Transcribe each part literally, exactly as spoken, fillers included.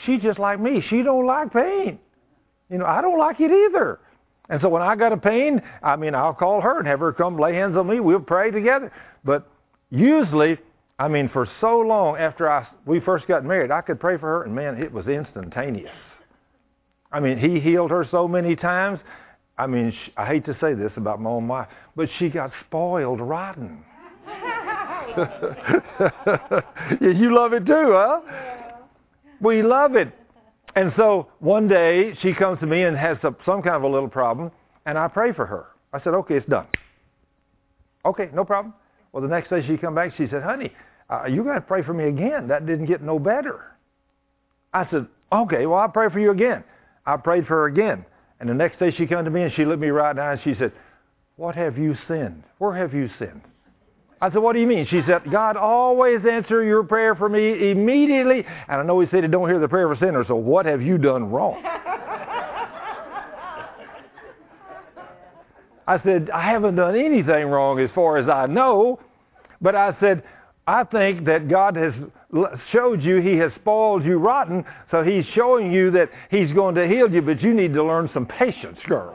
she's just like me. She don't like pain. You know, I don't like it either. And so when I got a pain, I mean, I'll call her and have her come lay hands on me. We'll pray together. But usually, I mean, for so long after I, we first got married, I could pray for her, and man, it was instantaneous. I mean, he healed her so many times. I mean, she, I hate to say this about my own wife, but she got spoiled rotten. You love it too, huh? Yeah. We love it. And so one day she comes to me and has some, some kind of a little problem, and I pray for her. I said, okay, it's done. Okay, no problem. Well, the next day she come back, she said, honey, uh, you got to pray for me again. That didn't get no better. I said, okay, well, I'll pray for you again. I prayed for her again. And the next day she come to me and she looked me right in the eye and she said, what have you sinned? Where have you sinned? I said, what do you mean? She said, God always answer your prayer for me immediately. And I know he said he don't hear the prayer of a sinner, so what have you done wrong? I said, I haven't done anything wrong as far as I know. But I said, I think that God has showed you he has spoiled you rotten, so he's showing you that he's going to heal you, but you need to learn some patience, girl.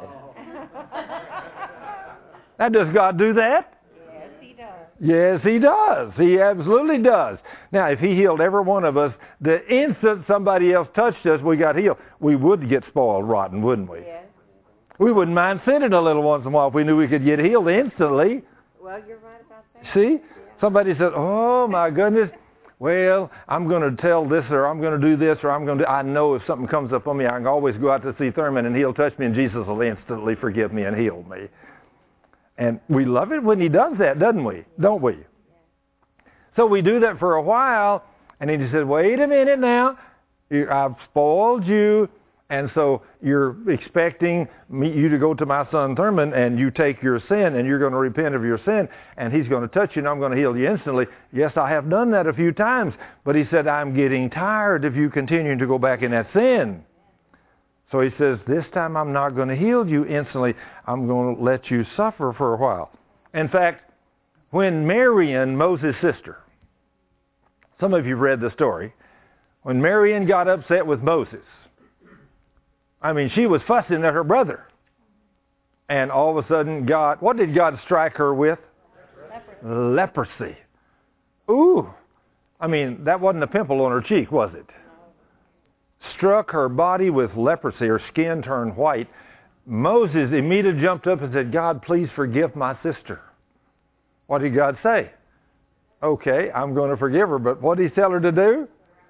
Now, does God do that? Yes, he does. Yes, he does. He absolutely does. Now, if he healed every one of us, the instant somebody else touched us, we got healed, we would get spoiled rotten, wouldn't we? Yes. We wouldn't mind sinning a little once in a while if we knew we could get healed instantly. Well, you're right about that. See? Yeah. Somebody said, oh, my goodness. Well, I'm going to tell this, or I'm going to do this, or I'm going to do... I know if something comes up on me, I can always go out to see Thurman, and he'll touch me, and Jesus will instantly forgive me and heal me. And we love it when he does that, doesn't we? Don't we? So we do that for a while, and then he said, wait a minute now. I've spoiled you, and so you're expecting me, you to go to my son Thurman, and you take your sin, and you're going to repent of your sin, and he's going to touch you, and I'm going to heal you instantly. Yes, I have done that a few times, but he said, I'm getting tired of you continuing to go back in that sin. So he says, this time I'm not going to heal you instantly. I'm going to let you suffer for a while. In fact, when Marian, Moses' sister, some of you have read the story, when Marian got upset with Moses, I mean, she was fussing at her brother. And all of a sudden, God, what did God strike her with? Leprosy. Leprosy. Ooh. I mean, that wasn't a pimple on her cheek, was it? Struck her body with leprosy. Her skin turned white. Moses immediately jumped up and said, God, please forgive my sister. What did God say? Okay, I'm going to forgive her, but what did he tell her to do?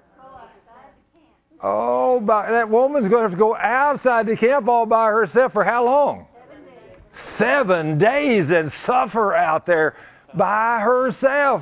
Oh, by, that woman's going to have to go outside the camp all by herself for how long? Seven days. Seven days and suffer out there by herself.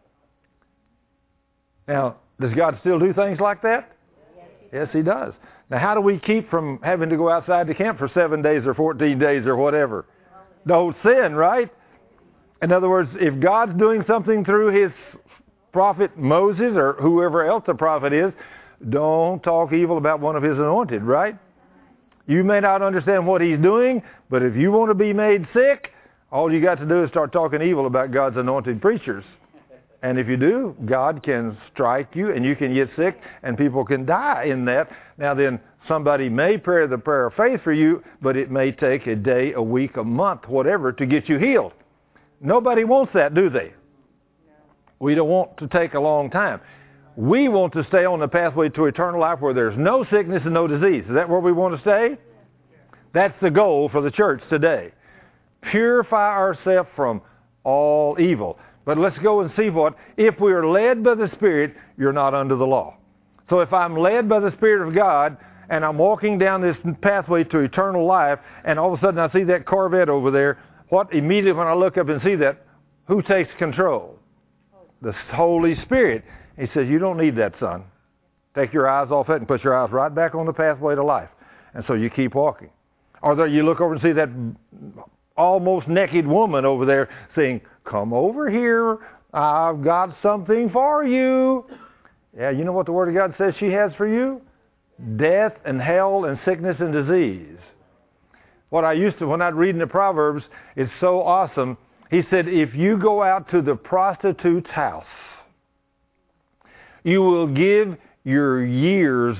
Now, does God still do things like that? Yes, he does. Now, how do we keep from having to go outside the camp for seven days or fourteen days or whatever? Don't sin, right? In other words, if God's doing something through his prophet Moses or whoever else the prophet is, don't talk evil about one of his anointed, right? You may not understand what he's doing, but if you want to be made sick, all you got to do is start talking evil about God's anointed preachers. And if you do, God can strike you and you can get sick and people can die in that. Now then, somebody may pray the prayer of faith for you, but it may take a day, a week, a month, whatever, to get you healed. Nobody wants that, do they? We don't want to take a long time. We want to stay on the pathway to eternal life where there's no sickness and no disease. Is that where we want to stay? That's the goal for the church today. Purify ourselves from all evil. But let's go and see what, if we are led by the Spirit, you're not under the law. So if I'm led by the Spirit of God, and I'm walking down this pathway to eternal life, and all of a sudden I see that Corvette over there, what immediately when I look up and see that, who takes control? The Holy Spirit. He says, you don't need that, son. Take your eyes off it and put your eyes right back on the pathway to life. And so you keep walking. Or there you look over and see that almost naked woman over there saying, come over here. I've got something for you. Yeah, you know what the Word of God says she has for you? Death and hell and sickness and disease. What I used to, when I'd read in the Proverbs, it's so awesome. He said, if you go out to the prostitute's house, you will give your years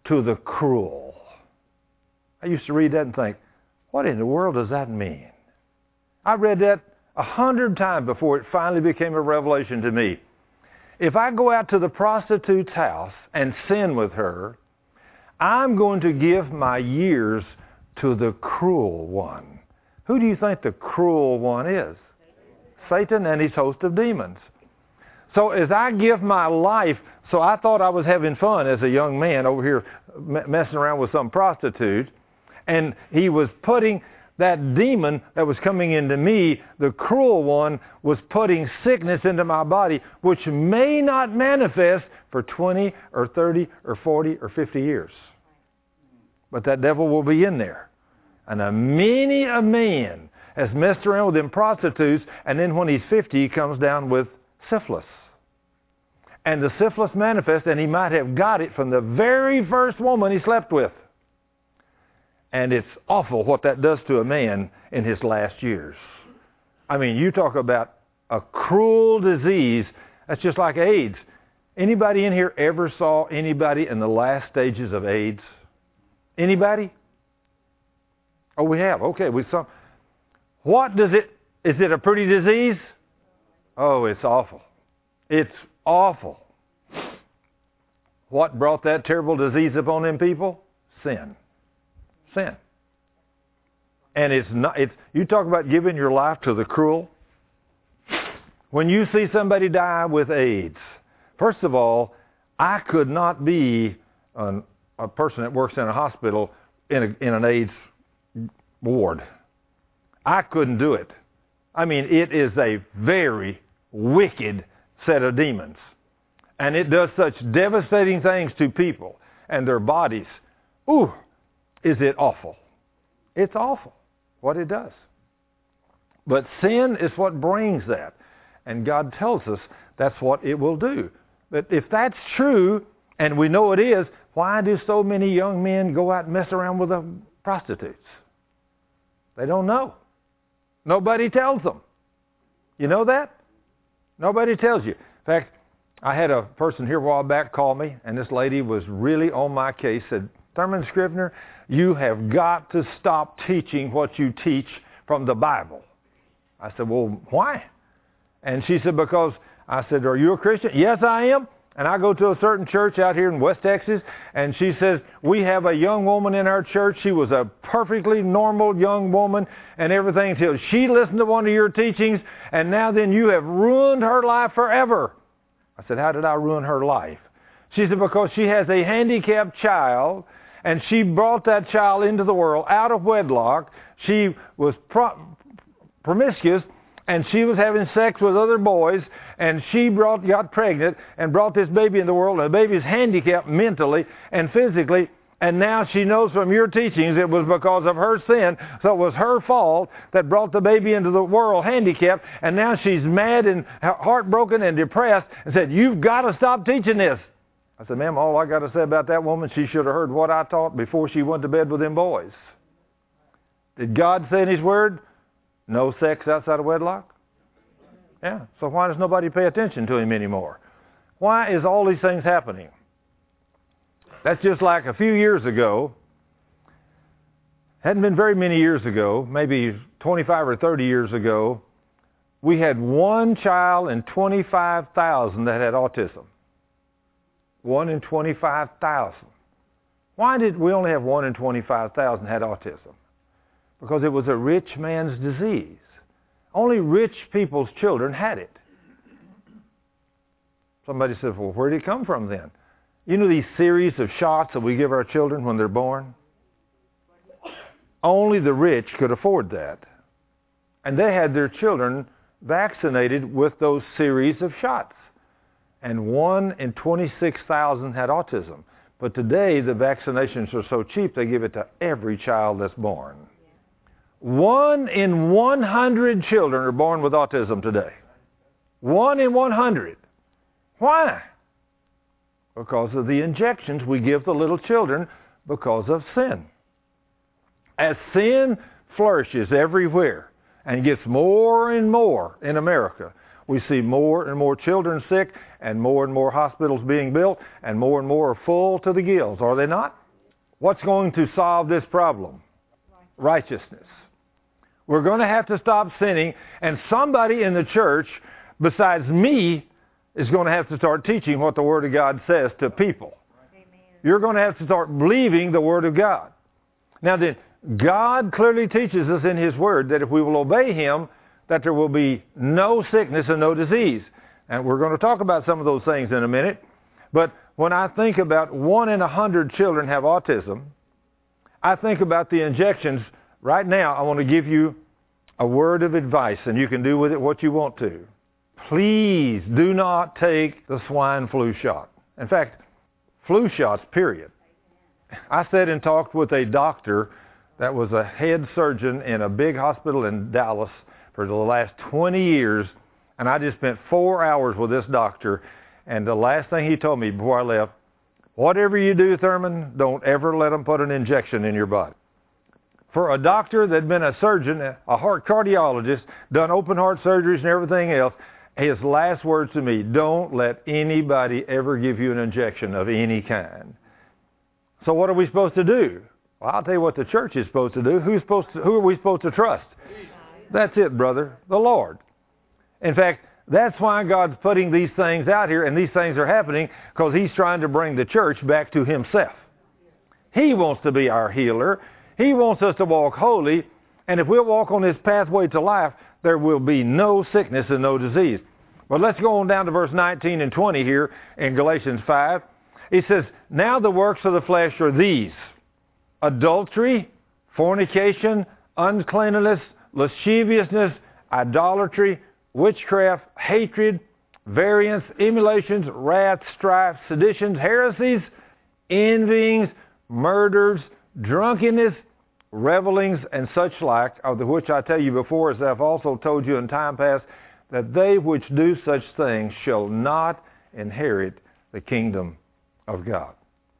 to the cruel. I used to read that and think, what in the world does that mean? I read that a hundred times before it finally became a revelation to me. If I go out to the prostitute's house and sin with her, I'm going to give my years to the cruel one. Who do you think the cruel one is? Satan and his host of demons. So as I give my life, so I thought I was having fun as a young man over here messing around with some prostitute, and he was putting that demon that was coming into me, the cruel one, was putting sickness into my body, which may not manifest for twenty or thirty or forty or fifty years. But that devil will be in there. And a many a man has messed around with them prostitutes, and then when he's fifty, he comes down with syphilis. And the syphilis manifests, and he might have got it from the very first woman he slept with. And it's awful what that does to a man in his last years. I mean, you talk about a cruel disease. That's just like AIDS. Anybody in here ever saw anybody in the last stages of AIDS? Anybody? Oh, we have. Okay, we saw. What does it, is it a pretty disease? Oh, it's awful. It's awful. What brought that terrible disease upon them people? Sin. Sin. And it's not, it's, you talk about giving your life to the cruel. When you see somebody die with AIDS, first of all, I could not be an, a person that works in a hospital in, a, in an AIDS ward. I couldn't do it. I mean, it is a very wicked set of demons. And it does such devastating things to people and their bodies. Ooh, is it awful? It's awful what it does. But sin is what brings that. And God tells us that's what it will do. But if that's true, and we know it is, why do so many young men go out and mess around with the prostitutes? They don't know. Nobody tells them. You know that? Nobody tells you. In fact, I had a person here a while back call me, and this lady was really on my case, said, Thurman Scrivener, you have got to stop teaching what you teach from the Bible. I said, well, why? And she said, because, I said, are you a Christian? Yes, I am. And I go to a certain church out here in West Texas, and she says, we have a young woman in our church. She was a perfectly normal young woman and everything until she listened to one of your teachings, and now then you have ruined her life forever. I said, how did I ruin her life? She said, because she has a handicapped child, and she brought that child into the world out of wedlock. She was pro- promiscuous, and she was having sex with other boys, and she brought, got pregnant and brought this baby in the world, and the baby is handicapped mentally and physically, and now she knows from your teachings it was because of her sin, so it was her fault that brought the baby into the world handicapped, and now she's mad and heartbroken and depressed and said, you've got to stop teaching this. I said, ma'am, all I got to say about that woman, she should have heard what I taught before she went to bed with them boys. Did God say in His Word, no sex outside of wedlock? Yeah, so why does nobody pay attention to Him anymore? Why is all these things happening? That's just like a few years ago, hadn't been very many years ago, maybe twenty-five or thirty years ago, we had one child in twenty-five thousand that had autism. One in twenty-five thousand. Why did we only have one in twenty-five thousand had autism? Because it was a rich man's disease. Only rich people's children had it. Somebody said, well, where did it come from then? You know these series of shots that we give our children when they're born? Only the rich could afford that. And they had their children vaccinated with those series of shots. And one in twenty-six thousand had autism. But today the vaccinations are so cheap they give it to every child that's born. One in one hundred children are born with autism today. One in one hundred. Why? Because of the injections we give the little children because of sin. As sin flourishes everywhere and gets more and more in America, We see more and more children sick and more and more hospitals being built and more and more are full to the gills, are they not? What's going to solve this problem? Righteousness. We're going to have to stop sinning, and somebody in the church besides me is going to have to start teaching what the Word of God says to people. Amen. You're going to have to start believing the Word of God. Now then, God clearly teaches us in His Word that if we will obey Him, that there will be no sickness and no disease. And we're going to talk about some of those things in a minute. But when I think about one in a hundred children have autism, I think about the injections. Right now, I want to give you a word of advice, and you can do with it what you want to. Please do not take the swine flu shot. In fact, flu shots, period. I sat and talked with a doctor that was a head surgeon in a big hospital in Dallas for the last twenty years, and I just spent four hours with this doctor, and the last thing he told me before I left, whatever you do, Thurman, don't ever let them put an injection in your body. For a doctor that had been a surgeon, a heart cardiologist, done open heart surgeries and everything else, his last words to me, don't let anybody ever give you an injection of any kind. So what are we supposed to do? Well, I'll tell you what the church is supposed to do. Who's supposed to, who are we supposed to trust? That's it, brother, the Lord. In fact, that's why God's putting these things out here, and these things are happening because He's trying to bring the church back to Himself. He wants to be our healer. He wants us to walk holy, and if we'll walk on His pathway to life, there will be no sickness and no disease. But let's go on down to verse nineteen and twenty here in Galatians five. He says, now the works of the flesh are these: adultery, fornication, uncleanness, lasciviousness, idolatry, witchcraft, hatred, variance, emulations, wrath, strife, seditions, heresies, envyings, murders, drunkenness, revelings, and such like, of the which I tell you before, as I have also told you in time past, that they which do such things shall not inherit the kingdom of God.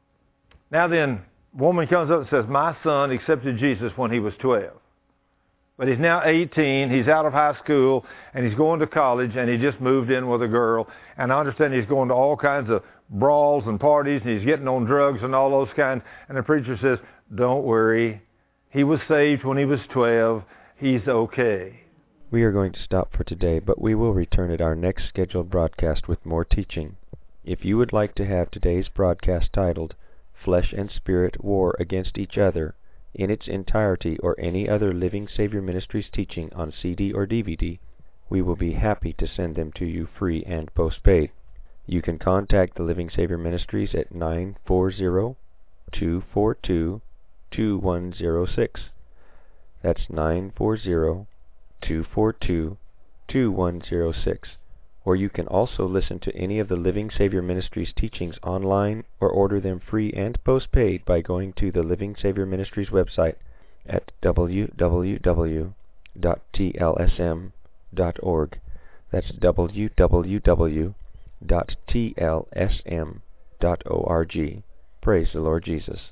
Now then, a woman comes up and says, my son accepted Jesus when he was twelve. But he's now eighteen, he's out of high school, and he's going to college, and he just moved in with a girl. And I understand he's going to all kinds of brawls and parties, and he's getting on drugs and all those kinds. And the preacher says, don't worry. He was saved when he was twelve. He's okay. We are going to stop for today, but we will return at our next scheduled broadcast with more teaching. If you would like to have today's broadcast titled, Flesh and Spirit War Against Each Other, in its entirety, or any other Living Savior Ministries teaching on C D or D V D, we will be happy to send them to you free and postpaid. You can contact the Living Savior Ministries at nine four zero, two four two, two one zero six. That's nine four zero, two four two, two one zero six. Or you can also listen to any of the Living Savior Ministries teachings online or order them free and postpaid by going to the Living Savior Ministries website at w w w dot t l s m dot org. That's w w w dot t l s m dot org. Praise the Lord Jesus.